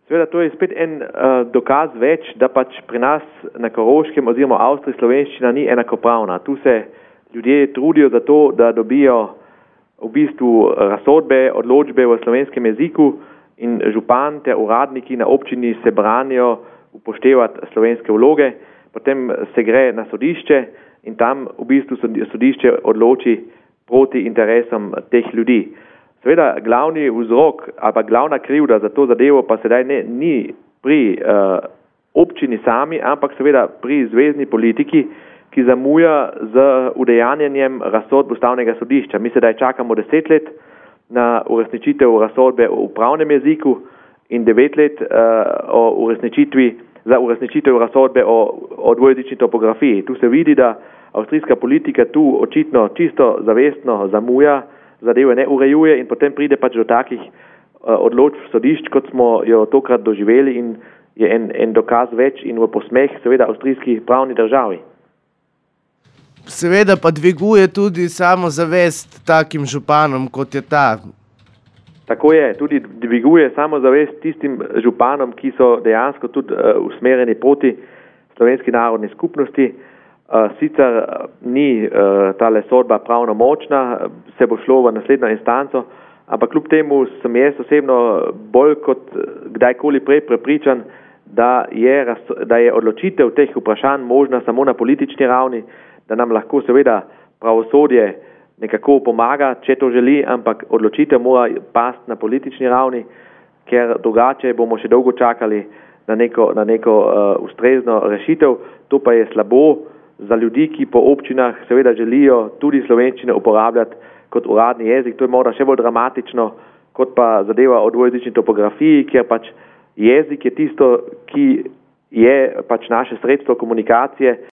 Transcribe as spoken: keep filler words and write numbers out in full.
Seveda, to je spet en uh, dokaz več, da pač pri nas na Koroškem oziroma Avstriji slovenščina ni enakopravna. Tu se ljudje trudijo za to, da dobijo v bistvu razsodbe, odločbe v slovenskem jeziku in župan ter uradniki na občini se branijo upoštevati slovenske vloge, potem se gre na sodišče in tam v bistvu sodišče odloči proti interesom teh ljudi. Seveda, glavni vzrok ali pa glavna krivda za to zadevo pa sedaj ne, ni pri uh, občini sami, ampak seveda pri zvezni politiki, ki zamuja z udejanjenjem razsodb ustavnega sodišča. Mi sedaj čakamo deset let na uresničitev razsodbe o upravnem jeziku in devet let uh, o uresničitvi, za uresničitev razsodbe o, o dvojezični topografiji. Tu se vidi, da avstrijska politika tu očitno čisto zavestno zamuja, zadeve ne urejuje in potem pride pač do takih uh, odločb sodišč, kot smo jo tokrat doživeli in je en, en dokaz več in v posmeh seveda avstrijski pravni državi. Seveda pa dviguje tudi samozavest takim županom, kot je ta. Tako je, tudi dviguje samozavest tistim županom, ki so dejansko tudi uh, usmerjeni proti slovenski narodni skupnosti. Uh, sicer uh, ni uh, tale sodba pravno močna, se bo šlo v naslednjo instanco, ampak kljub temu sem jaz osebno bolj kot kdajkoli prej prepričan, da je, da je odločitev teh vprašanj možna samo na politični ravni, da nam lahko seveda pravosodje nekako pomaga, če to želi, ampak odločitev mora pasti na politični ravni, ker drugače bomo še dolgo čakali na neko, na neko uh, ustrezno rešitev. To pa je slabo za ljudi, ki po občinah seveda želijo tudi slovenščino uporabljati kot uradni jezik. To je morda še bolj dramatično, kot pa zadeva o dvojezični topografiji, kjer pač jezik je tisto, ki je pač naše sredstvo komunikacije